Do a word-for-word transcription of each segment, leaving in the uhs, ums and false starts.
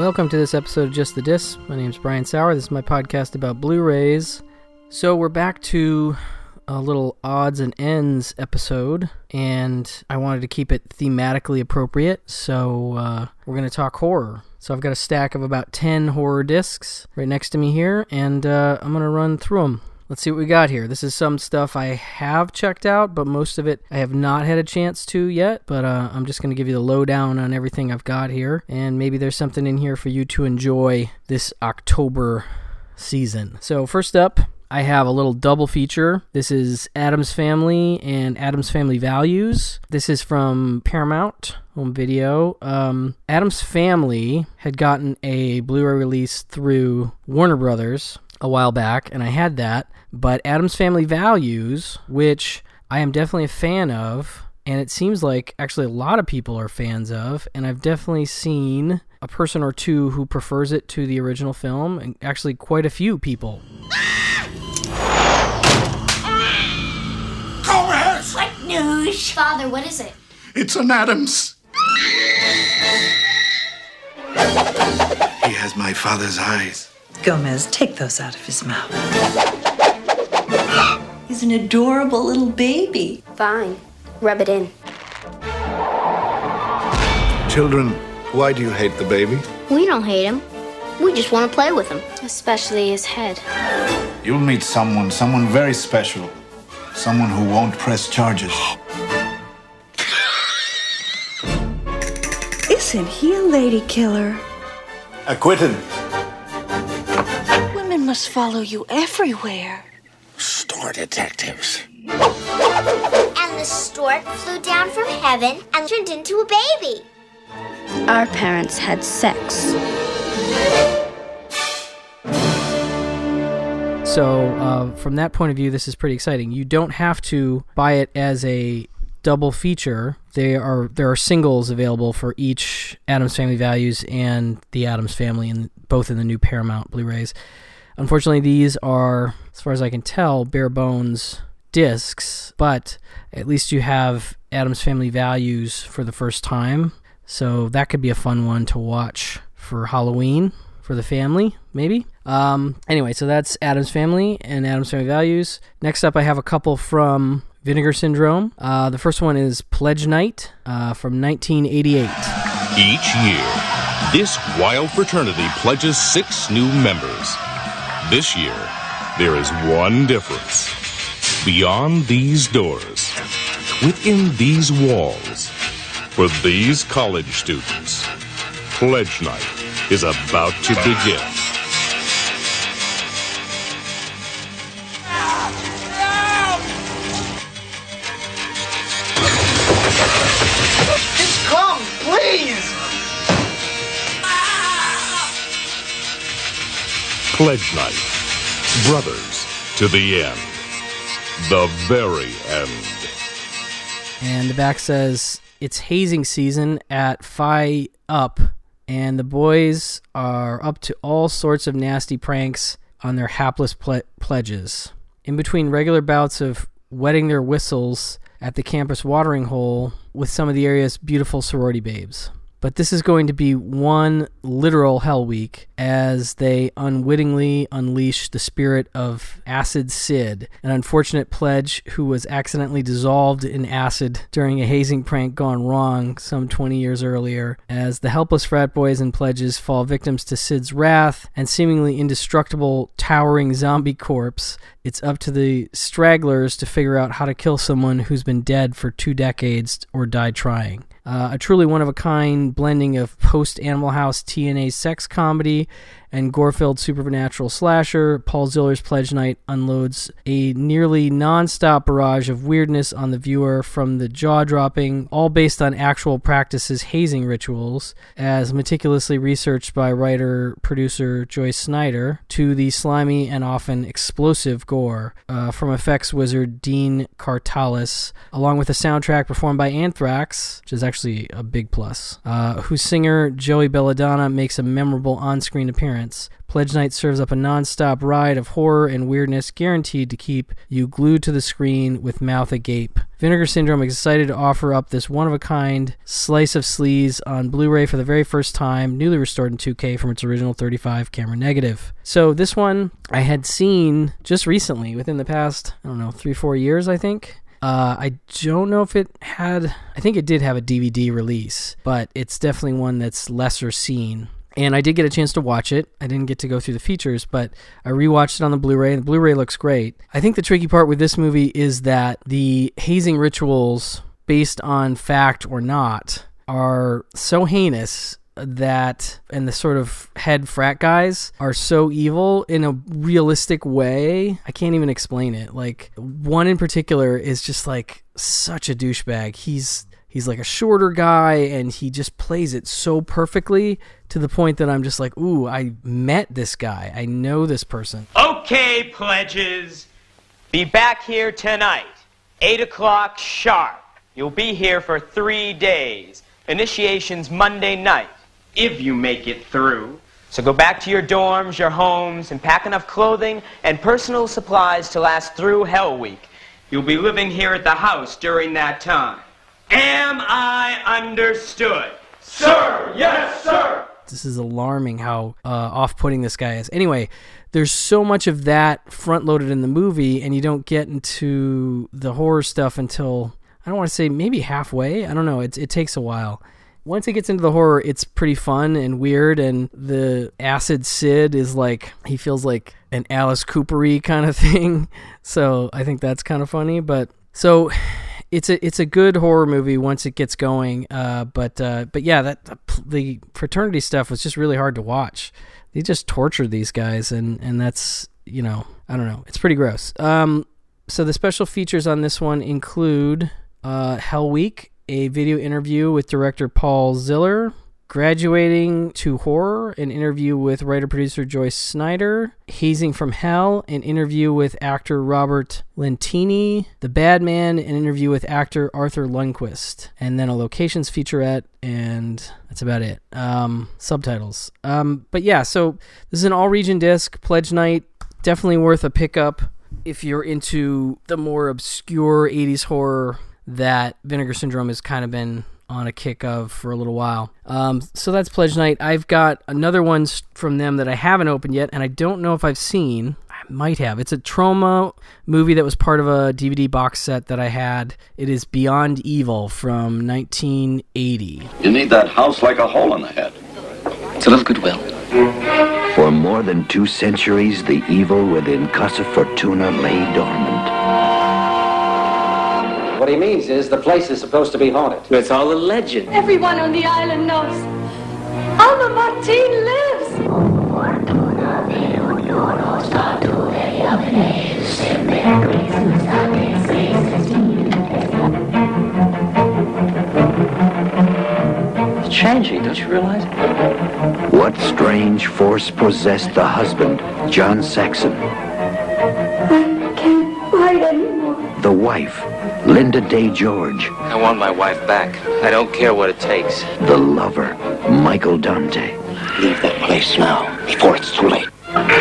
Welcome to this episode of Just the Disc. My name's Brian Sauer. This is my podcast about Blu-rays. So we're back to a little odds and ends episode, and I wanted to keep it thematically appropriate, so uh, we're going to talk horror. So I've got a stack of about ten horror discs right next to me here, and uh, I'm going to run through them. Let's see what we got here. This is some stuff I have checked out, but most of it I have not had a chance to yet. But uh, I'm just going to give you the lowdown on everything I've got here. And maybe there's something in here for you to enjoy this October season. So first up, I have a little double feature. This is Addams Family and Addams Family Values. This is from Paramount Home Video. Um, Addams Family had gotten a Blu-ray release through Warner Brothers a while back, and I had that. But Addams Family Values, which I am definitely a fan of, and it seems like actually a lot of people are fans of, and I've definitely seen a person or two who prefers it to the original film, and actually quite a few people. Gomez! What news? Father, what is it? It's an Addams. He has my father's eyes. Gomez, take those out of his mouth. He's an adorable little baby. Fine. Rub it in. Children, why do you hate the baby? We don't hate him. We just want to play with him. Especially his head. You'll meet someone, someone very special. Someone who won't press charges. Isn't he a lady killer? Acquitted. Women must follow you everywhere. Store detectives. And the stork flew down from heaven and turned into a baby. Our parents had sex. So uh, from that point of view, this is pretty exciting. You don't have to buy it as a double feature. They are there are singles available for each Addams Family Values and the Addams Family, in both in the new Paramount Blu-rays. Unfortunately, these are, as far as I can tell, bare bones discs, but at least you have Addams Family Values for the first time, so that could be a fun one to watch for Halloween for the family, maybe. Um, anyway, so that's Addams Family and Addams Family Values. Next up, I have a couple from Vinegar Syndrome. Uh, the first one is Pledge Night uh, from nineteen eighty-eight. Each year, this wild fraternity pledges six new members. This year, there is one difference. Beyond these doors, within these walls, for these college students, Pledge Night is about to begin. Just come, please! Pledge Night. Brothers to the end. The very end. And the back says, it's hazing season at Phi Up, and the boys are up to all sorts of nasty pranks on their hapless ple- pledges. In between regular bouts of wetting their whistles at the campus watering hole with some of the area's beautiful sorority babes. But this is going to be one literal hell week as they unwittingly unleash the spirit of Acid Sid, an unfortunate pledge who was accidentally dissolved in acid during a hazing prank gone wrong some twenty years earlier, as the helpless frat boys and pledges fall victims to Sid's wrath and seemingly indestructible towering zombie corpse. It's up to the stragglers to figure out how to kill someone who's been dead for two decades or died trying. Uh, a truly one-of-a-kind blending of post-Animal House T N A sex comedy and gore-filled supernatural slasher, Paul Ziller's Pledge Night unloads a nearly non-stop barrage of weirdness on the viewer, from the jaw-dropping, all based on actual practices hazing rituals, as meticulously researched by writer-producer Joyce Snyder, to the slimy and often explosive gore uh, from effects wizard Dean Kartalis, along with a soundtrack performed by Anthrax, which is actually a big plus, uh, whose singer Joey Belladonna makes a memorable on-screen appearance. Pledge Night serves up a non-stop ride of horror and weirdness guaranteed to keep you glued to the screen with mouth agape. Vinegar Syndrome is excited to offer up this one-of-a-kind slice of sleaze on Blu-ray for the very first time, newly restored in two K from its original thirty-five camera negative. So this one I had seen just recently, within the past, I don't know, three, four years, I think. Uh, I don't know if it had, I think it did have a D V D release, but it's definitely one that's lesser seen. And I did get a chance to watch it. I didn't get to go through the features, but I rewatched it on the Blu-ray, and the Blu-ray looks great. I think the tricky part with this movie is that the hazing rituals, based on fact or not, are so heinous that, and the sort of head frat guys are so evil in a realistic way. I can't even explain it. Like, one in particular is just like such a douchebag. He's He's like a shorter guy, and he just plays it so perfectly to the point that I'm just like, ooh, I met this guy. I know this person. Okay, pledges. Be back here tonight, eight o'clock sharp. You'll be here for three days. Initiation's Monday night, if you make it through. So go back to your dorms, your homes, and pack enough clothing and personal supplies to last through Hell Week. You'll be living here at the house during that time. Am I understood? Sir, yes, sir. This is alarming how uh, off-putting this guy is. Anyway, there's so much of that front-loaded in the movie, and you don't get into the horror stuff until, I don't want to say maybe halfway. I don't know. It, it takes a while. Once it gets into the horror, it's pretty fun and weird, and the acid Sid is like, he feels like an Alice Cooper-y kind of thing. So I think that's kind of funny. But so it's a it's a good horror movie once it gets going. Uh, but uh, but yeah, that the fraternity stuff was just really hard to watch. They just tortured these guys, and, and that's, you know, I don't know. It's pretty gross. Um, so the special features on this one include uh, Hell Week, a video interview with director Paul Ziller, Graduating to Horror, an interview with writer-producer Joyce Snyder, Hazing from Hell, an interview with actor Robert Lentini, The Bad Man, an interview with actor Arthur Lundquist, and then a locations featurette, and that's about it. Um, subtitles. Um, but yeah, so this is an all-region disc, Pledge Night, definitely worth a pickup if you're into the more obscure eighties horror that Vinegar Syndrome has kind of been on a kick of for a little while. Um, so that's Pledge Night. I've got another one from them that I haven't opened yet, and I don't know if I've seen. I might have. It's a Troma movie that was part of a D V D box set that I had. It is Beyond Evil from nineteen eighty. You need that house like a hole in the head. It's a little goodwill. For more than two centuries, the evil within Casa Fortuna lay dormant. What he means is the place is supposed to be haunted. It's all a legend. Everyone on the island knows. Alma Martine lives. It's changing, don't you realize? What strange force possessed the husband, John Saxon? I can't fight anymore. The wife, Linda Day George. I want my wife back. I don't care what it takes. The lover, Michael Dante. Leave that place now, before it's too late.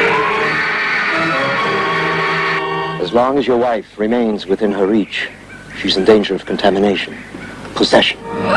As long as your wife remains within her reach, she's in danger of contamination, possession.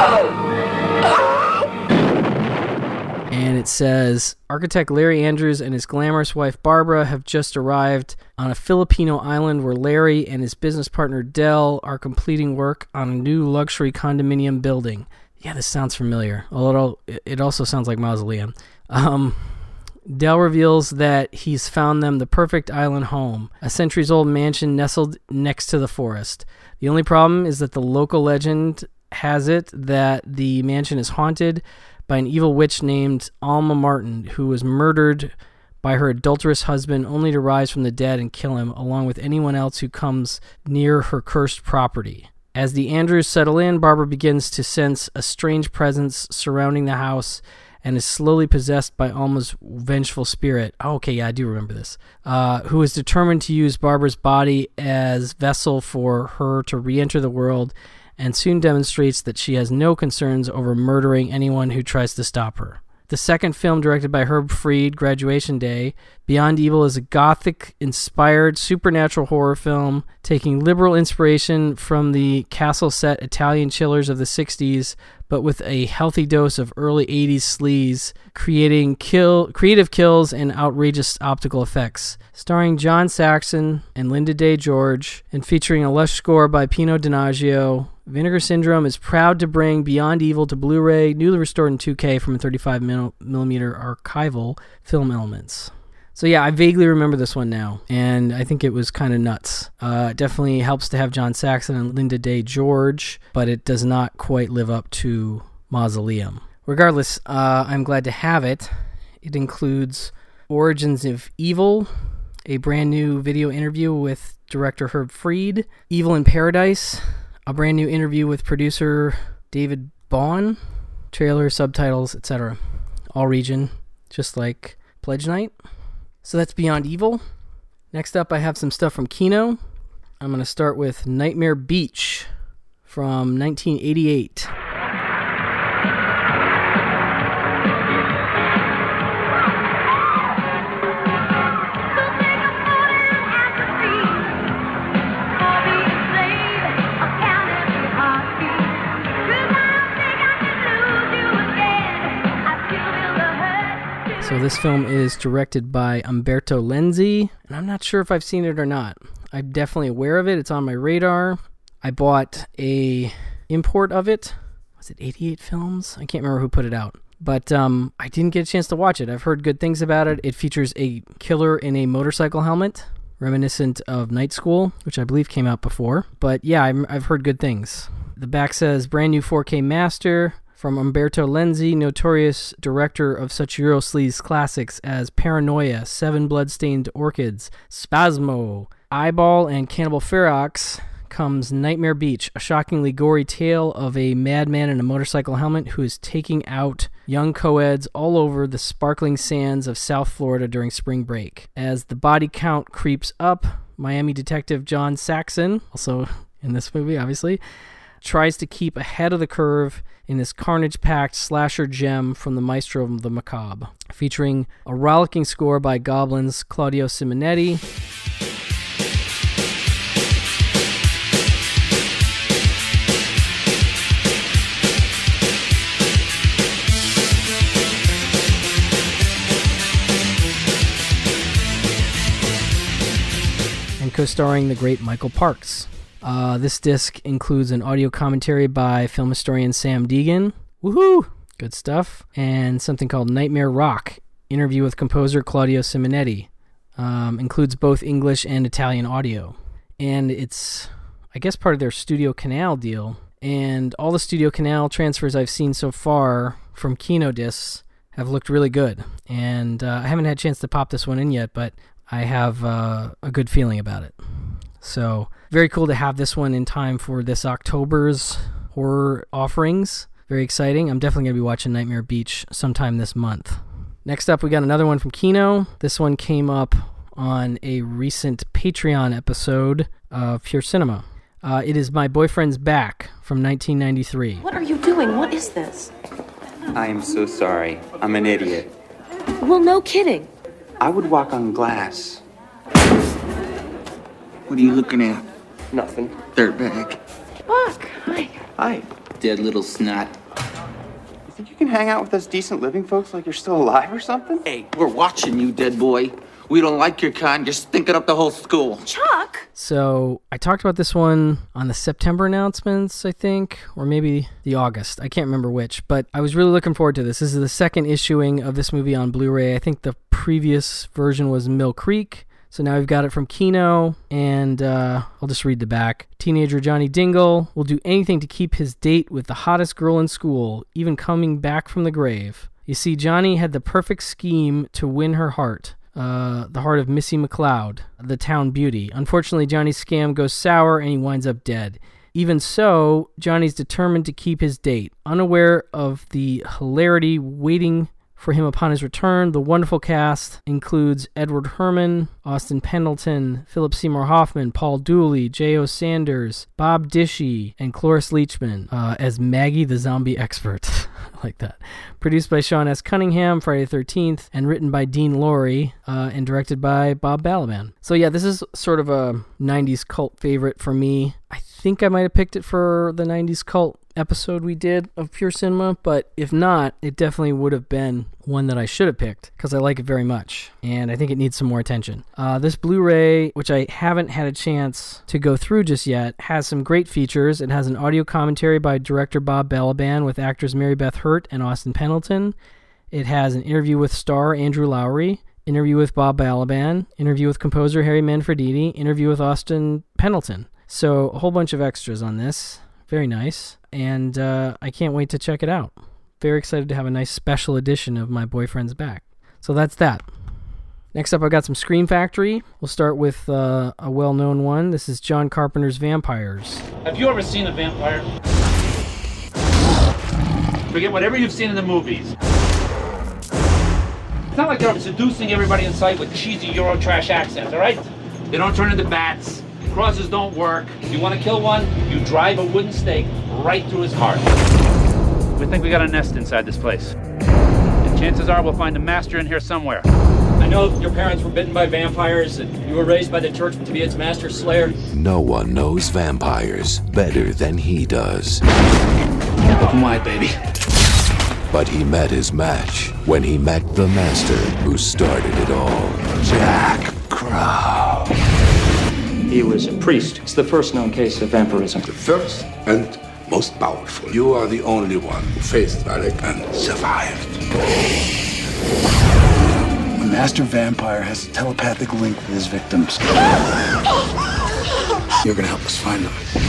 And it says, architect Larry Andrews and his glamorous wife Barbara have just arrived on a Filipino island where Larry and his business partner Del are completing work on a new luxury condominium building. Yeah, this sounds familiar. Although it also sounds like Mausoleum. Um, Del reveals that he's found them the perfect island home, a centuries-old mansion nestled next to the forest. The only problem is that the local legend has it that the mansion is haunted by an evil witch named Alma Martin, who was murdered by her adulterous husband only to rise from the dead and kill him, along with anyone else who comes near her cursed property. As the Andrews settle in, Barbara begins to sense a strange presence surrounding the house and is slowly possessed by Alma's vengeful spirit. Oh, okay, yeah, I do remember this. Uh, who is determined to use Barbara's body as vessel for her to re-enter the world, and soon demonstrates that she has no concerns over murdering anyone who tries to stop her. The second film, directed by Herb Fried, Graduation Day, Beyond Evil is a gothic-inspired supernatural horror film taking liberal inspiration from the castle-set Italian chillers of the sixties, but with a healthy dose of early eighties sleaze, creating kill, creative kills and outrageous optical effects. Starring John Saxon and Linda Day George, and featuring a lush score by Pino Donaggio, Vinegar Syndrome is proud to bring Beyond Evil to Blu-ray, newly restored in two K from thirty-five millimeter archival film elements. So yeah, I vaguely remember this one now, and I think it was kind of nuts. Uh, it definitely helps to have John Saxon and Linda Day George, but it does not quite live up to Mausoleum. Regardless, uh, I'm glad to have it. It includes Origins of Evil, a brand new video interview with director Herb Fried, Evil in Paradise, a brand new interview with producer David Bond, trailer, subtitles, et cetera. All region, just like Pledge Night. So that's Beyond Evil. Next up, I have some stuff from Kino. I'm going to start with Nightmare Beach from nineteen eighty-eight. So this film is directed by Umberto Lenzi, and I'm not sure if I've seen it or not. I'm definitely aware of it. It's on my radar. I bought a import of it. Was it eighty-eight Films? I can't remember who put it out. But um, I didn't get a chance to watch it. I've heard good things about it. It features a killer in a motorcycle helmet, reminiscent of Night School, which I believe came out before. But yeah, I'm, I've heard good things. The back says, brand new four K master from Umberto Lenzi, notorious director of such Eurosleaze classics as Paranoia, Seven Bloodstained Orchids, Spasmo, Eyeball, and Cannibal Ferox, comes Nightmare Beach, a shockingly gory tale of a madman in a motorcycle helmet who is taking out young co-eds all over the sparkling sands of South Florida during spring break. As the body count creeps up, Miami detective John Saxon, also in this movie obviously, tries to keep ahead of the curve in this carnage-packed slasher gem from the maestro of the macabre, featuring a rollicking score by Goblin's Claudio Simonetti, and co-starring the great Michael Parks. Uh, this disc includes an audio commentary by film historian Sam Deegan. Woohoo! Good stuff. And something called Nightmare Rock, interview with composer Claudio Simonetti. Um, includes both English and Italian audio. And it's, I guess, part of their Studio Canal deal. And all the Studio Canal transfers I've seen so far from Kino discs have looked really good. And uh, I haven't had a chance to pop this one in yet, but I have uh, a good feeling about it. So, very cool to have this one in time for this October's horror offerings. Very exciting. I'm definitely going to be watching Nightmare Beach sometime this month. Next up, we got another one from Kino. This one came up on a recent Patreon episode of Pure Cinema. Uh, it is My Boyfriend's Back from nineteen ninety-three. What are you doing? What is this? I am so sorry. I'm an idiot. Well, no kidding. I would walk on glass. What are you looking at? Nothing. Dirtbag. Buck, hi. Hi. Dead little snot. You think you can hang out with us decent living folks like you're still alive or something? Hey, we're watching you, dead boy. We don't like your kind. You're stinking up the whole school. Chuck! So, I talked about this one on the September announcements, I think, or maybe the August. I can't remember which, but I was really looking forward to this. This is the second issuing of this movie on Blu-ray. I think the previous version was Mill Creek. So now we've got it from Kino, and uh, I'll just read the back. Teenager Johnny Dingle will do anything to keep his date with the hottest girl in school, even coming back from the grave. You see, Johnny had the perfect scheme to win her heart. Uh, the heart of Missy McLeod, the town beauty. Unfortunately, Johnny's scam goes sour and he winds up dead. Even so, Johnny's determined to keep his date, unaware of the hilarity waiting for him upon his return. The wonderful cast includes Edward Herrmann, Austin Pendleton, Philip Seymour Hoffman, Paul Dooley, J O Sanders, Bob Dishy, and Cloris Leachman uh, as Maggie the Zombie Expert. I like that. Produced by Sean S. Cunningham, Friday the thirteenth, and written by Dean Lorey, uh, and directed by Bob Balaban. So yeah, this is sort of a nineties cult favorite for me. I think I might have picked it for the nineties cult episode we did of Pure Cinema, but if not, it definitely would have been one that I should have picked because I like it very much, and I think it needs some more attention. Uh, this Blu-ray, which I haven't had a chance to go through just yet, has some great features. It has an audio commentary by director Bob Balaban with actors Mary Beth Hurt and Austin Pendleton. It has an interview with star Andrew Lowry, interview with Bob Balaban, interview with composer Harry Manfredini, interview with Austin Pendleton. So a whole bunch of extras on this. Very nice. And uh, I can't wait to check it out. Very excited to have a nice special edition of My Boyfriend's Back. So that's that. Next up, I've got some Scream Factory. We'll start with uh, a well-known one. This is John Carpenter's Vampires. Have you ever seen a vampire? Forget whatever you've seen in the movies. It's not like they're seducing everybody in sight with cheesy Eurotrash accents, all right? They don't turn into bats. Crosses don't work. If you want to kill one, you drive a wooden stake right through his heart. We think we got a nest inside this place. And chances are we'll find a master in here somewhere. I know your parents were bitten by vampires and you were raised by the church to be its master slayer. No one knows vampires better than he does. Open wide, baby. But he met his match when he met the master who started it all, Jack Crow. He was a priest. It's the first known case of vampirism. The first and most powerful. You are the only one who faced Valak and survived. The master vampire has a telepathic link with his victims. You're gonna help us find them.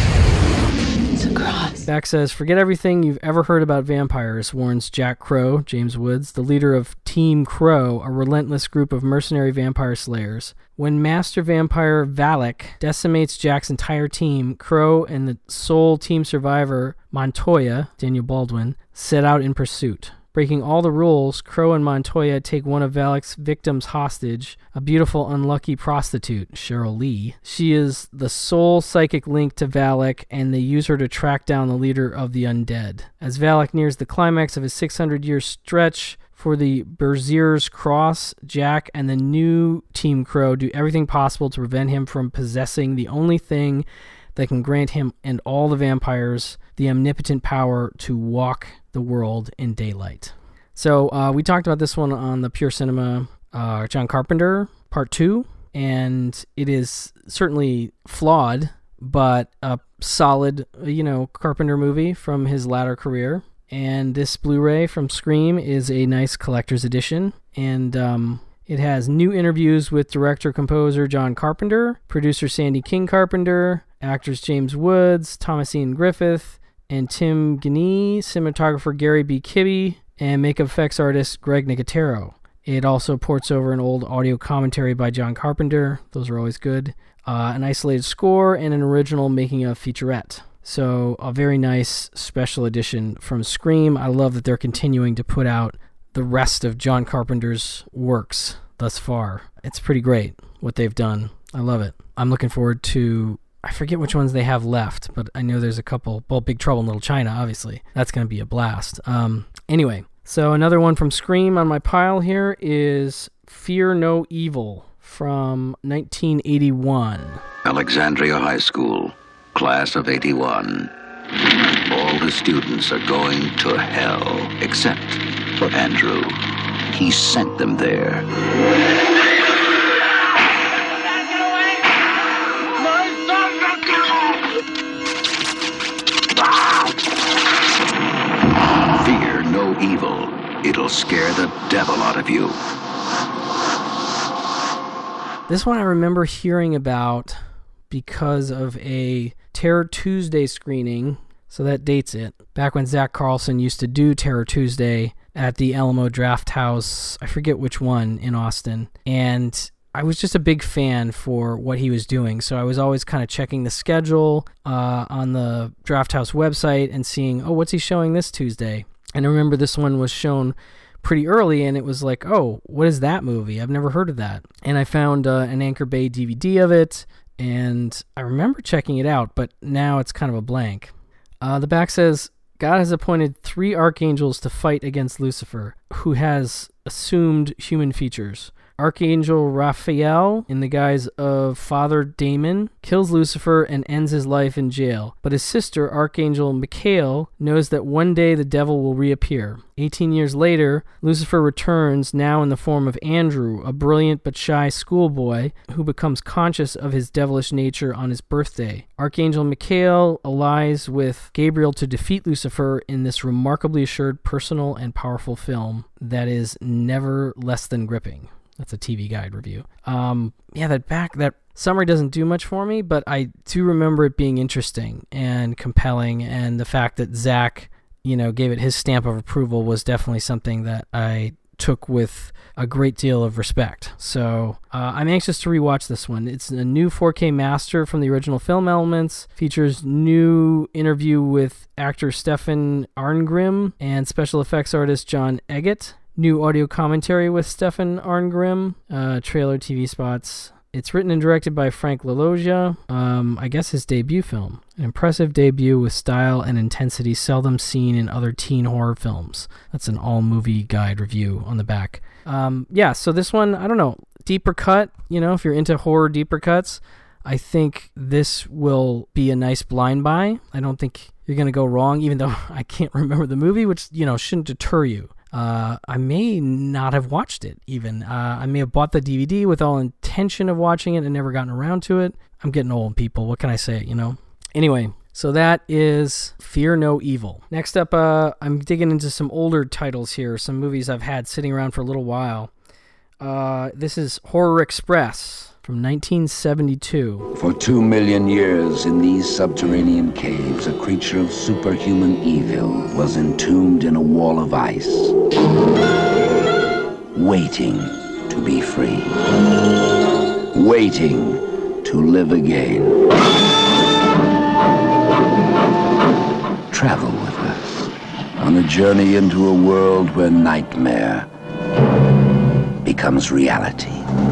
It's a cross. Back says, forget everything you've ever heard about vampires, warns Jack Crow, James Woods, the leader of Team Crow, a relentless group of mercenary vampire slayers. When Master Vampire Valak decimates Jack's entire team, Crow and the sole team survivor, Montoya, Daniel Baldwin, set out in pursuit. Breaking all the rules, Crow and Montoya take one of Valak's victims hostage, a beautiful, unlucky prostitute, Cheryl Lee. She is the sole psychic link to Valak, and they use her to track down the leader of the undead. As Valak nears the climax of his six hundred year stretch for the Berzier's Cross, Jack and the new Team Crow do everything possible to prevent him from possessing the only thing that can grant him and all the vampires the omnipotent power to walk the world in daylight. So uh, we talked about this one on the Pure Cinema uh, John Carpenter Part two, and it is certainly flawed, but a solid, you know, Carpenter movie from his latter career. And this Blu-ray from Scream is a nice collector's edition, and um, it has new interviews with director-composer John Carpenter, producer Sandy King Carpenter, actors James Woods, Thomasine Griffith, and Tim Guinee, cinematographer Gary B. Kibbe, and makeup effects artist Greg Nicotero. It also ports over an old audio commentary by John Carpenter. Those are always good. Uh, an isolated score, and an original making-of featurette. So a very nice special edition from Scream. I love that they're continuing to put out the rest of John Carpenter's works thus far. It's pretty great what they've done. I love it. I'm looking forward to, I forget which ones they have left, but I know there's a couple. Well, Big Trouble in Little China, obviously. That's going to be a blast. Um, anyway, so another one from Scream on my pile here is Fear No Evil from nineteen eighty-one. Alexandria High School. Class of eighty-one. All the students are going to hell, except for Andrew. He sent them there. Fear no evil. It'll scare the devil out of you. This one I remember hearing about because of a Terror Tuesday screening, so that dates it. Back when Zach Carlson used to do Terror Tuesday at the Alamo Draft House, I forget which one, in Austin, and I was just a big fan for what he was doing, so I was always kind of checking the schedule uh, on the Draft House website and seeing, oh, what's he showing this Tuesday? And I remember this one was shown pretty early, and it was like, oh, what is that movie? I've never heard of that. And I found uh, an Anchor Bay D V D of it, and I remember checking it out, but now it's kind of a blank. Uh, the back says, God has appointed three archangels to fight against Lucifer, who has assumed human features. Archangel Raphael, in the guise of Father Damon, kills Lucifer and ends his life in jail. But his sister, Archangel Michael, knows that one day the devil will reappear. Eighteen years later, Lucifer returns, now in the form of Andrew, a brilliant but shy schoolboy who becomes conscious of his devilish nature on his birthday. Archangel Michael allies with Gabriel to defeat Lucifer in this remarkably assured, personal, and powerful film that is never less than gripping. That's a T V Guide review. Um, yeah, that back, that summary doesn't do much for me, but I do remember it being interesting and compelling, and the fact that Zach, you know, gave it his stamp of approval was definitely something that I took with a great deal of respect. So uh, I'm anxious to rewatch this one. It's a new four K master from the original film elements, features new interview with actor Stefan Arngrim and special effects artist John Eggett. New audio commentary with Stefan Arngrim, uh, trailer, T V spots. It's written and directed by Frank LaLoggia, um, I guess his debut film. An impressive debut with style and intensity seldom seen in other teen horror films. That's an all-movie guide review on the back. Um, yeah, so this one, I don't know, deeper cut, you know, if you're into horror deeper cuts, I think this will be a nice blind buy. I don't think you're going to go wrong, even though I can't remember the movie, which, you know, shouldn't deter you. Uh, I may not have watched it, even. Uh, I may have bought the D V D with all intention of watching it and never gotten around to it. I'm getting old, people. What can I say, you know? Anyway, so that is Fear No Evil. Next up, uh, I'm digging into some older titles here, some movies I've had sitting around for a little while. Uh, this is Horror Express from nineteen seventy-two. For two million years in these subterranean caves, a creature of superhuman evil was entombed in a wall of ice, waiting to be free, waiting to live again. Travel with us on a journey into a world where nightmare becomes reality.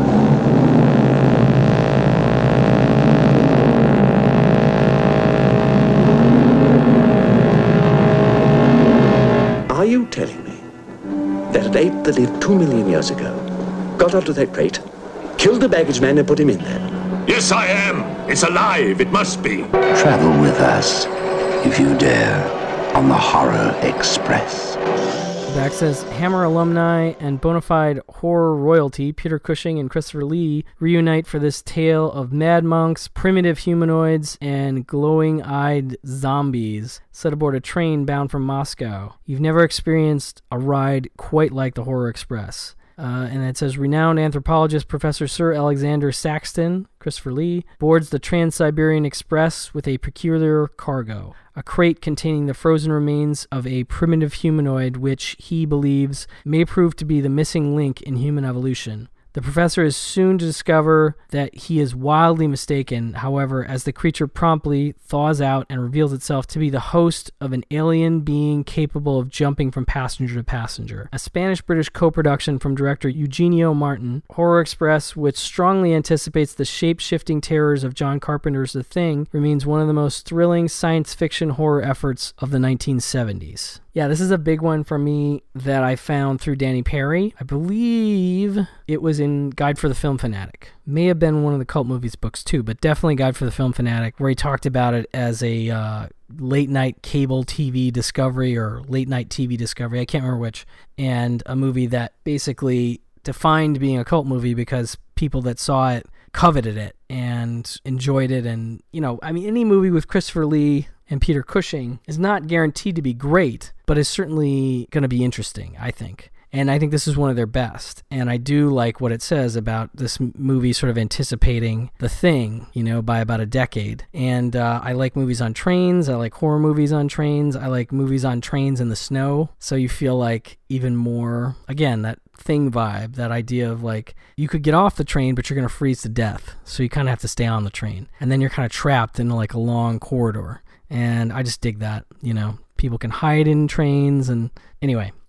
Are you telling me that an ape that lived two million years ago got onto that crate, killed the baggage man and put him in there? Yes, I am. It's alive. It must be. Travel with us, if you dare, on the Horror Express. Back says, Hammer alumni and bona fide horror royalty Peter Cushing and Christopher Lee reunite for this tale of mad monks, primitive humanoids, and glowing-eyed zombies set aboard a train bound from Moscow. You've never experienced a ride quite like the Horror Express. Uh, and it says, renowned anthropologist Professor Sir Alexander Saxton, Christopher Lee, boards the Trans-Siberian Express with a peculiar cargo, a crate containing the frozen remains of a primitive humanoid which he believes may prove to be the missing link in human evolution. The professor is soon to discover that he is wildly mistaken, however, as the creature promptly thaws out and reveals itself to be the host of an alien being capable of jumping from passenger to passenger. A Spanish-British co-production from director Eugenio Martin, Horror Express, which strongly anticipates the shape-shifting terrors of John Carpenter's The Thing, remains one of the most thrilling science fiction horror efforts of the nineteen seventies. Yeah, this is a big one for me that I found through Danny Perry. I believe it was in Guide for the Film Fanatic. May have been one of the Cult Movies books too, but definitely Guide for the Film Fanatic, where he talked about it as a uh, late-night cable T V discovery or late-night T V discovery. I can't remember which. And a movie that basically defined being a cult movie because people that saw it coveted it and enjoyed it. And, you know, I mean, any movie with Christopher Lee and Peter Cushing is not guaranteed to be great, but is certainly going to be interesting, I think. And I think this is one of their best. And I do like what it says about this movie sort of anticipating The Thing, you know, by about a decade. And uh, I like movies on trains. I like horror movies on trains. I like movies on trains in the snow. So you feel like even more, again, that Thing vibe, that idea of like, you could get off the train, but you're going to freeze to death. So you kind of have to stay on the train. And then you're kind of trapped in like a long corridor. And I just dig that, you know, people can hide in trains. And anyway,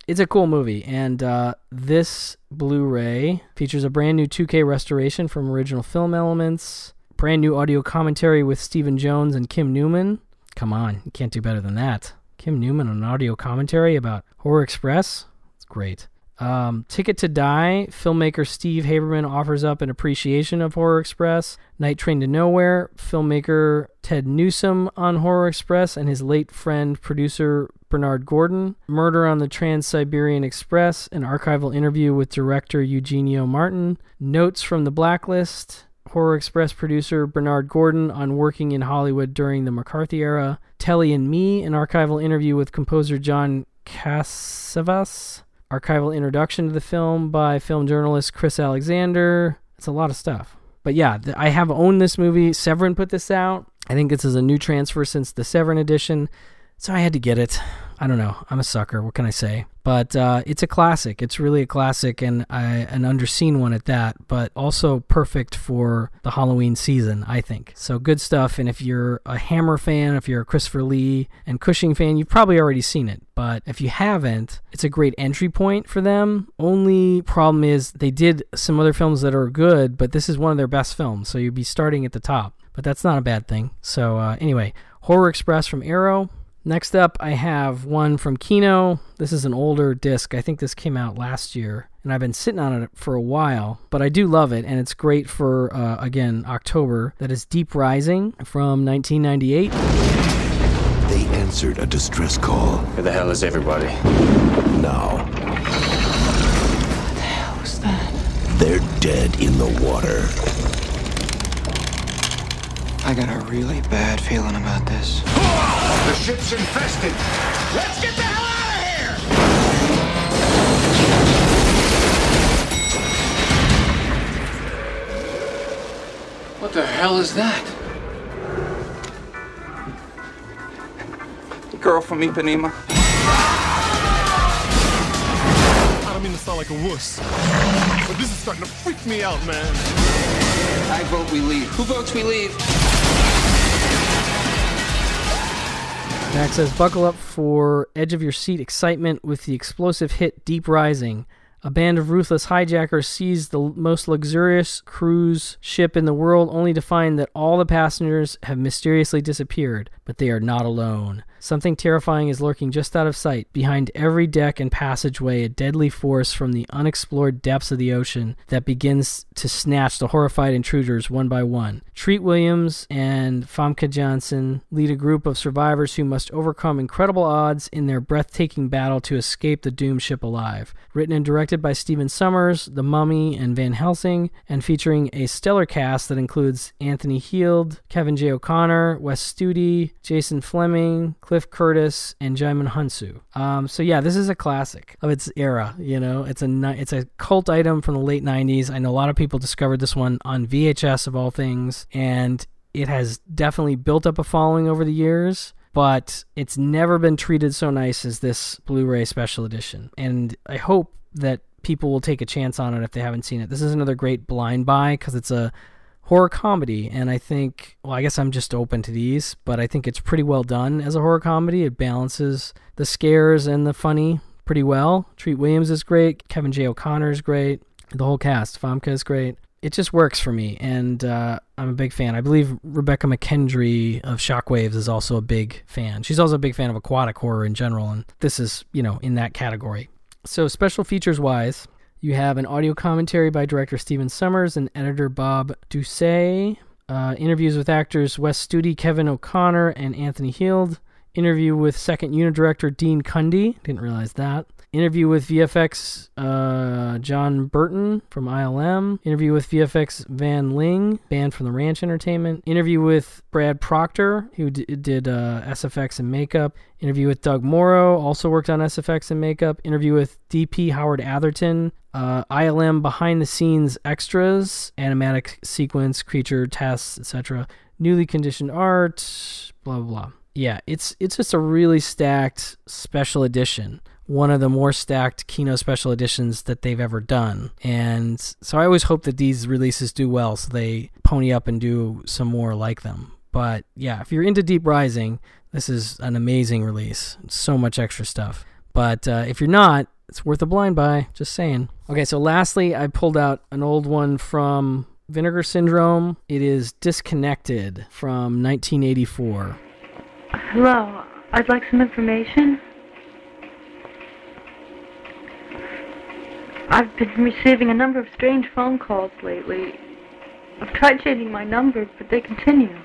it's a cool movie. And uh, this Blu-ray features a brand new two K restoration from original film elements, brand new audio commentary with Stephen Jones and Kim Newman. Come on, you can't do better than that. Kim Newman on audio commentary about Horror Express. It's great. Um, Ticket to Die, filmmaker Steve Haberman offers up an appreciation of Horror Express. Night Train to Nowhere, filmmaker Ted Newsom on Horror Express and his late friend, producer Bernard Gordon. Murder on the Trans-Siberian Express, an archival interview with director Eugenio Martin. Notes from the Blacklist, Horror Express producer Bernard Gordon on working in Hollywood during the McCarthy era. Telly and Me, an archival interview with composer John Cassavetes. Archival introduction to the film by film journalist Chris Alexander. It's a lot of stuff. But yeah, th- I have owned this movie. Severin put this out. I think this is a new transfer since the Severin edition, so I had to get it. I don't know. I'm a sucker. What can I say? But uh, it's a classic. It's really a classic, and I, an underseen one at that, but also perfect for the Halloween season, I think. So good stuff, and if you're a Hammer fan, if you're a Christopher Lee and Cushing fan, you've probably already seen it. But if you haven't, it's a great entry point for them. Only problem is they did some other films that are good, but this is one of their best films, so you'd be starting at the top. But that's not a bad thing. So uh, anyway, Horror Express from Arrow. Next up, I have one from Kino. This is an older disc. I think this came out last year, and I've been sitting on it for a while, but I do love it, and it's great for, uh, again, October. That is Deep Rising from nineteen ninety-eight. They answered a distress call. Where the hell is everybody? Now. What the hell was that? They're dead in the water. I got a really bad feeling about this. The ship's infested. Let's get the hell out of here! What the hell is that? The girl from Ipanema. I don't mean to sound like a wuss, but this is starting to freak me out, man. I vote we leave. Who votes we leave? Max says, buckle up for edge of your seat excitement with the explosive hit Deep Rising. A band of ruthless hijackers seize the most luxurious cruise ship in the world only to find that all the passengers have mysteriously disappeared, but they are not alone. Something terrifying is lurking just out of sight. Behind every deck and passageway, a deadly force from the unexplored depths of the ocean that begins to snatch the horrified intruders one by one. Treat Williams and Famke Janssen lead a group of survivors who must overcome incredible odds in their breathtaking battle to escape the doomed ship alive. Written and directed by Stephen Sommers, The Mummy, and Van Helsing, and featuring a stellar cast that includes Anthony Heald, Kevin J. O'Connor, Wes Studi, Jason Fleming, Cliff Curtis, and Jaimin Hunsu. Um, so yeah, this is a classic of its era. You know, it's a it's a cult item from the late nineties. I know a lot of people discovered this one on V H S of all things, and it has definitely built up a following over the years. But it's never been treated so nice as this Blu-ray special edition, and I hope that people will take a chance on it if they haven't seen it. This is another great blind buy because it's a horror comedy, and I think, well, I guess I'm just open to these, but I think it's pretty well done as a horror comedy. It balances the scares and the funny pretty well. Treat Williams is great. Kevin J. O'Connor is great. The whole cast. Famke is great. It just works for me, and uh, I'm a big fan. I believe Rebecca McKendry of Shockwaves is also a big fan. She's also a big fan of aquatic horror in general, and this is, you know, in that category. So special features-wise, you have an audio commentary by director Stephen Sommers and editor Bob Doucet. Uh, interviews with actors Wes Studi, Kevin O'Connor, and Anthony Heald. Interview with second unit director Dean Cundy. Didn't realize that. Interview with V F X uh, John Burton from I L M. Interview with V F X Van Ling, band from the Ranch Entertainment. Interview with Brad Proctor, who d- did uh, S F X and makeup. Interview with Doug Morrow, also worked on S F X and makeup. Interview with D P Howard Atherton. Uh, I L M behind-the-scenes extras, animatic sequence, creature tests, et cetera. Newly conditioned art, blah, blah, blah. Yeah, it's it's just a really stacked special edition. One of the more stacked Kino special editions that they've ever done. And so I always hope that these releases do well so they pony up and do some more like them. But yeah, if you're into Deep Rising, this is an amazing release. So much extra stuff. But uh, if you're not, it's worth a blind buy. Just saying. Okay, so lastly, I pulled out an old one from Vinegar Syndrome. It is Disconnected from nineteen eighty-four. Hello, I'd like some information. I've been receiving a number of strange phone calls lately. I've tried changing my number, but they continue.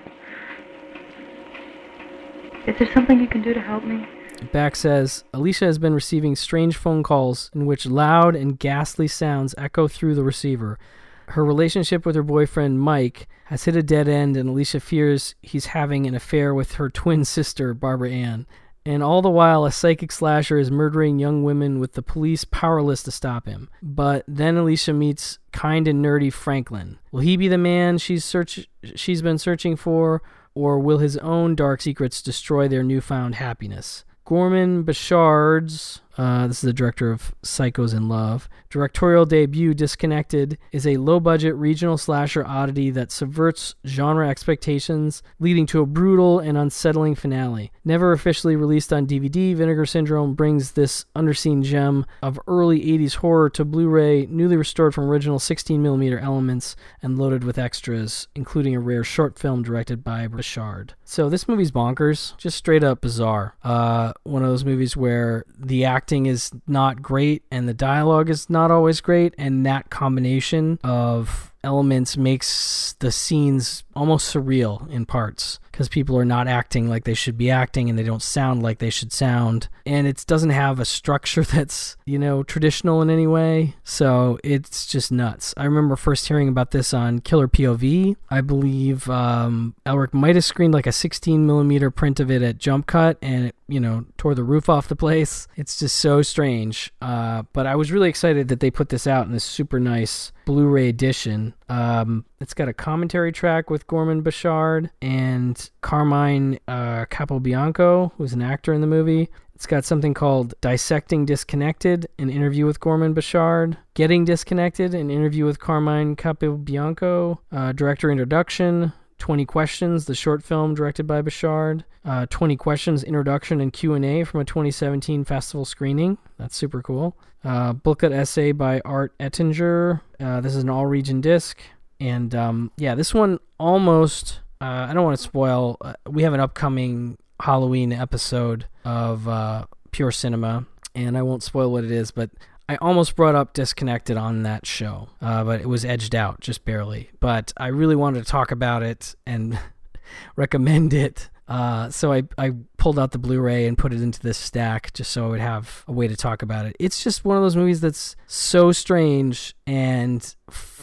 Is there something you can do to help me? Back says, Alicia has been receiving strange phone calls in which loud and ghastly sounds echo through the receiver. Her relationship with her boyfriend, Mike, has hit a dead end, and Alicia fears he's having an affair with her twin sister, Barbara Ann. And all the while, a psychic slasher is murdering young women with the police powerless to stop him. But then Alicia meets kind and nerdy Franklin. Will he be the man she's search she's been searching for, or will his own dark secrets destroy their newfound happiness? Gorman Bechard's, uh, this is the director of Psychos in Love, directorial debut, Disconnected, is a low-budget regional slasher oddity that subverts genre expectations, leading to a brutal and unsettling finale. Never officially released on D V D, Vinegar Syndrome brings this underseen gem of early eighties horror to Blu-ray, newly restored from original sixteen millimeter elements and loaded with extras, including a rare short film directed by Bechard. So this movie's bonkers, just straight up bizarre. Uh, one of those movies where the acting is not great and the dialogue is not always great, and that combination of elements makes the scenes almost surreal in parts because people are not acting like they should be acting and they don't sound like they should sound, and it doesn't have a structure that's, you know, traditional in any way, so it's just nuts. I remember first hearing about this on Killer P O V. I believe um, Elric might have screened like a sixteen millimeter print of it at Jump Cut, and it, you know, tore the roof off the place. It's just so strange, uh, but I was really excited that they put this out in this super nice Blu-ray edition. Um, it's got a commentary track with Gorman Bechard and Carmine uh, Capobianco, who's an actor in the movie. It's got something called Dissecting Disconnected, an interview with Gorman Bechard. Getting Disconnected, an interview with Carmine Capobianco. Uh, director introduction. twenty Questions, the short film directed by Bechard. Uh, twenty Questions, introduction and Q and A from a twenty seventeen festival screening. That's super cool. Uh, booklet essay by Art Ettinger. Uh, this is an all-region disc. And um, yeah, this one almost, uh, I don't want to spoil, uh, we have an upcoming Halloween episode of uh, Pure Cinema, and I won't spoil what it is, but I almost brought up Disconnected on that show, uh, but it was edged out, just barely. But I really wanted to talk about it and recommend it. Uh, so I, I pulled out the Blu-ray and put it into this stack just so I would have a way to talk about it. It's just one of those movies that's so strange and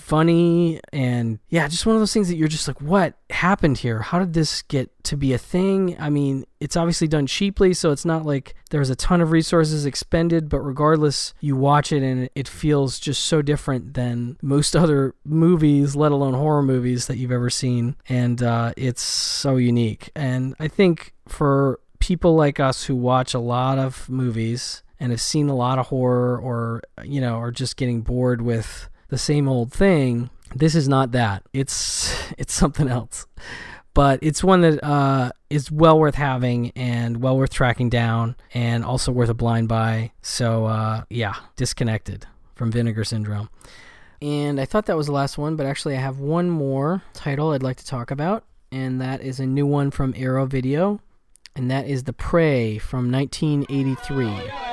funny, and yeah, just one of those things that you're just like, what happened here? How did this get to be a thing? I mean, it's obviously done cheaply, so it's not like there's a ton of resources expended, but regardless, you watch it and it feels just so different than most other movies, let alone horror movies that you've ever seen, and uh, it's so unique. And I think for people like us who watch a lot of movies and have seen a lot of horror, or, you know, are just getting bored with the same old thing, this is not that. It's it's something else. But it's one that uh, is well worth having and well worth tracking down, and also worth a blind buy. So uh, yeah, Disconnected from Vinegar Syndrome. And I thought that was the last one, but actually I have one more title I'd like to talk about, and that is a new one from Arrow Video, and that is The Prey from nineteen eighty-three.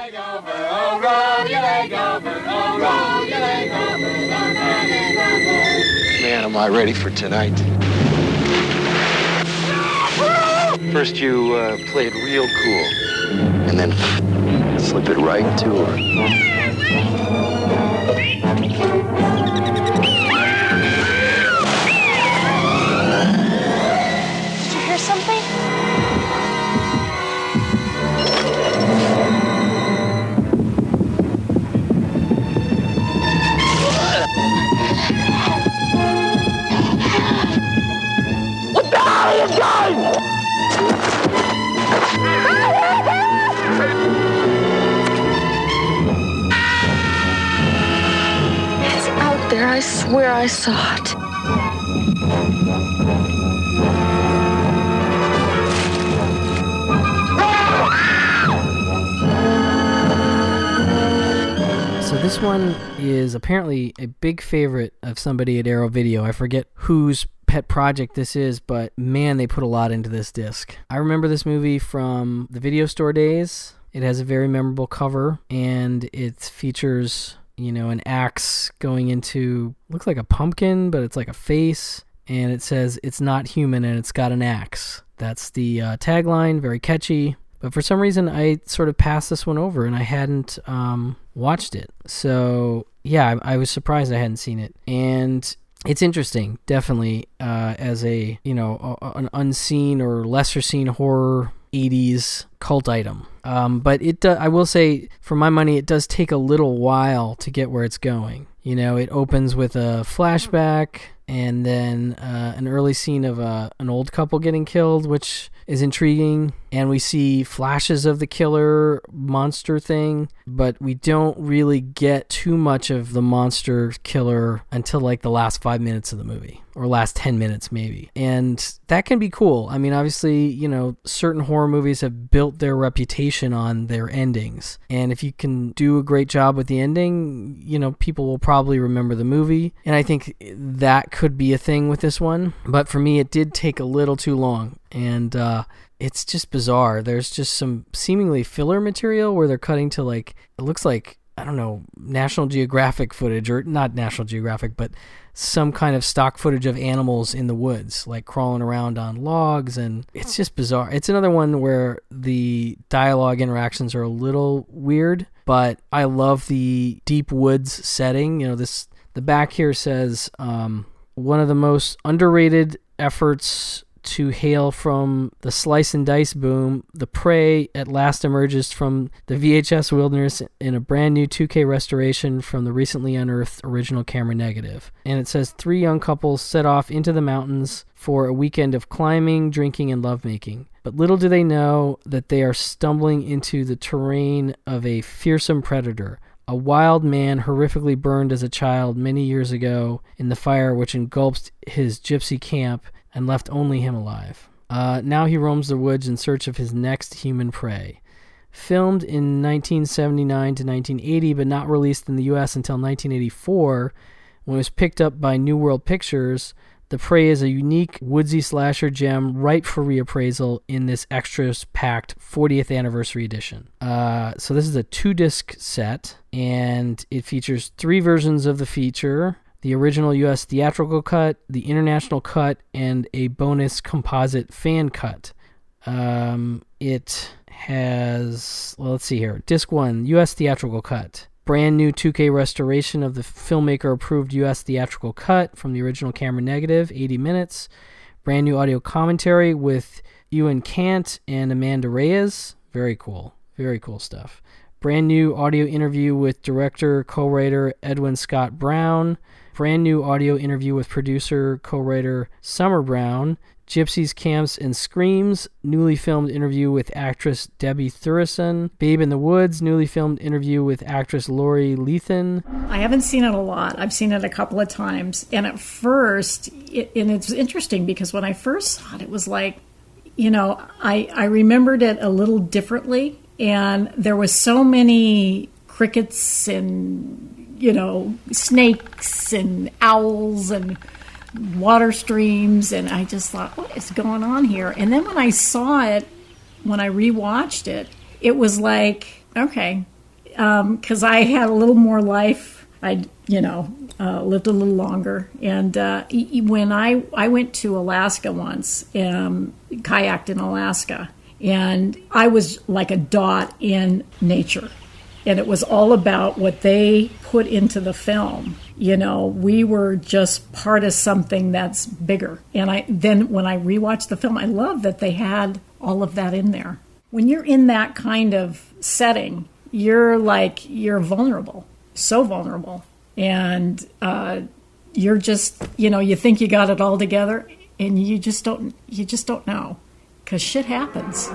Man, am I ready for tonight. First you uh, play it real cool, and then slip it right to her. Did you hear something? What the hell are you doing? It's out there. I swear I saw it. this one is apparently a big favorite of somebody at Arrow Video. I forget whose pet project this is, but man, they put a lot into this disc. I remember this movie from the video store days. It has a very memorable cover, and it features, you know, an axe going into, looks like a pumpkin, but it's like a face, and it says, "It's not human and it's got an axe." That's the uh, tagline, very catchy. But for some reason, I sort of passed this one over, and I hadn't um, watched it. So, yeah, I, I was surprised I hadn't seen it. And it's interesting, definitely, uh, as a, you know, a, an unseen or lesser-seen horror eighties cult item. Um, but it, do, I will say, for my money, it does take a little while to get where it's going. You know, it opens with a flashback, and then uh, an early scene of a, an old couple getting killed, which is intriguing, and we see flashes of the killer monster thing, but we don't really get too much of the monster killer until like the last five minutes of the movie, or last ten minutes maybe, and that can be cool. I mean, obviously, you know, certain horror movies have built their reputation on their endings, and if you can do a great job with the ending, you know, people will probably remember the movie, and I think that could be a thing with this one. But for me, it did take a little too long, and uh, it's just bizarre. There's just some seemingly filler material where they're cutting to, like, it looks like, I don't know, National Geographic footage, or not National Geographic, but some kind of stock footage of animals in the woods, like crawling around on logs, and it's just bizarre. It's another one where the dialogue interactions are a little weird, but I love the deep woods setting. You know, this, the back here says, um, one of the most underrated efforts to hail from the slice and dice boom, The Prey at last emerges from the V H S wilderness in a brand new two K restoration from the recently unearthed original camera negative. And it says, three young couples set off into the mountains for a weekend of climbing, drinking, and lovemaking. But little do they know that they are stumbling into the terrain of a fearsome predator, a wild man horrifically burned as a child many years ago in the fire which engulfed his gypsy camp and left only him alive. Uh, now he roams the woods in search of his next human prey. Filmed in nineteen seventy-nine to nineteen eighty, but not released in the U S until nineteen eighty-four, when it was picked up by New World Pictures, The Prey is a unique woodsy slasher gem ripe for reappraisal in this extras-packed fortieth anniversary edition. Uh, so this is a two-disc set, and it features three versions of the feature: the original U S theatrical cut, the international cut, and a bonus composite fan cut. Um, it has, well, let's see here. Disc one, U S theatrical cut. Brand new two K restoration of the filmmaker-approved U S theatrical cut from the original camera negative, eighty minutes. Brand new audio commentary with Ewan Cant and Amanda Reyes. Very cool. Very cool stuff. Brand new audio interview with director, co-writer Edwin Scott Brown. Brand new audio interview with producer, co-writer Summer Brown. Gypsies, Camps, and Screams, newly filmed interview with actress Debbie Thurison. Babe in the Woods, newly filmed interview with actress Lori Lethan. I haven't seen it a lot. I've seen it a couple of times. And at first, it, and it's interesting because when I first saw it, it was like, you know, I, I remembered it a little differently. And there was so many crickets and, you know, snakes and owls and water streams, and I just thought, what is going on here? And then when I saw it, when I rewatched it, it was like, okay, because um, I had a little more life. I, you know, uh, lived a little longer. And uh, when I, I went to Alaska once, um, kayaked in Alaska, and I was like a dot in nature. And it was all about what they put into the film. You know, we were just part of something that's bigger. And I then when I rewatched the film, I love that they had all of that in there. When you're in that kind of setting, you're like, you're vulnerable, so vulnerable. And uh, you're just, you know, you think you got it all together, and you just don't, you just don't know, because shit happens.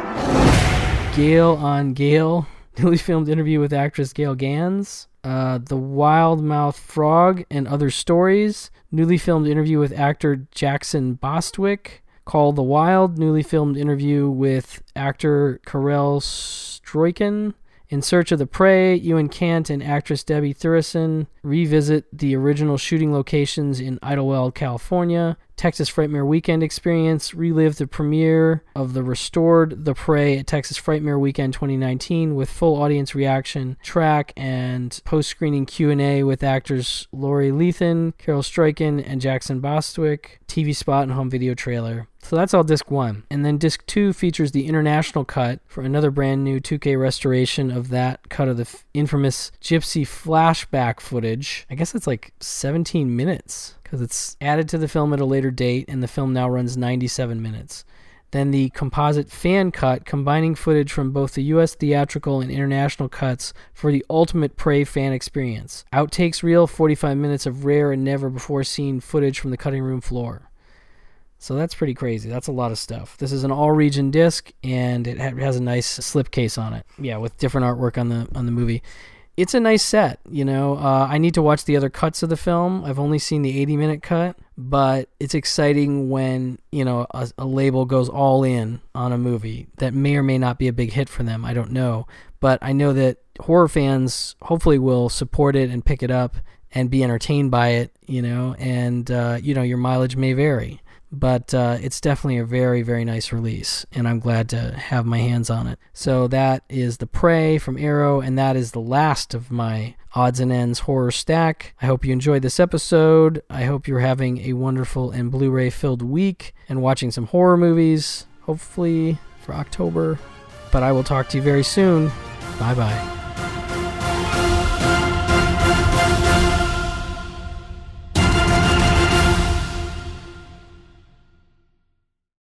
Gale on Gale. Newly filmed interview with actress Gail Gans. Uh, the Wildmouth Frog and Other Stories. Newly filmed interview with actor Jackson Bostwick. Call the Wild. Newly filmed interview with actor Karel Stroiken. In Search of the Prey, Ewan Kant and actress Debbie Thurison revisit the original shooting locations in Idlewild, California. Texas Frightmare Weekend Experience relive the premiere of the restored The Prey at Texas Frightmare Weekend twenty nineteen with full audience reaction track and post-screening Q and A with actors Lori Lethan, Carol Stryken, and Jackson Bostwick, T V spot and home video trailer. So that's all disc one. And then disc two features the international cut for another brand new two K restoration of that cut of the f- infamous Gypsy flashback footage. I guess it's like seventeen minutes because it's added to the film at a later date, and the film now runs ninety-seven minutes. Then the composite fan cut, combining footage from both the U S theatrical and international cuts for the ultimate Prey fan experience. Outtakes reel, forty-five minutes of rare and never-before-seen footage from the cutting room floor. So that's pretty crazy. That's a lot of stuff. This is an all-region disc, and it ha- has a nice slipcase on it. Yeah, with different artwork on the on the movie. It's a nice set, you know. Uh, I need to watch the other cuts of the film. I've only seen the eighty-minute cut, but it's exciting when, you know, a, a label goes all in on a movie that may or may not be a big hit for them. I don't know. But I know that horror fans hopefully will support it and pick it up and be entertained by it, you know, and, uh, you know, your mileage may vary. But uh, it's definitely a very, very nice release, and I'm glad to have my hands on it. So that is The Prey from Arrow, and that is the last of my Odds and Ends horror stack. I hope you enjoyed this episode. I hope you're having a wonderful and Blu-ray-filled week and watching some horror movies, hopefully for October. But I will talk to you very soon. Bye-bye.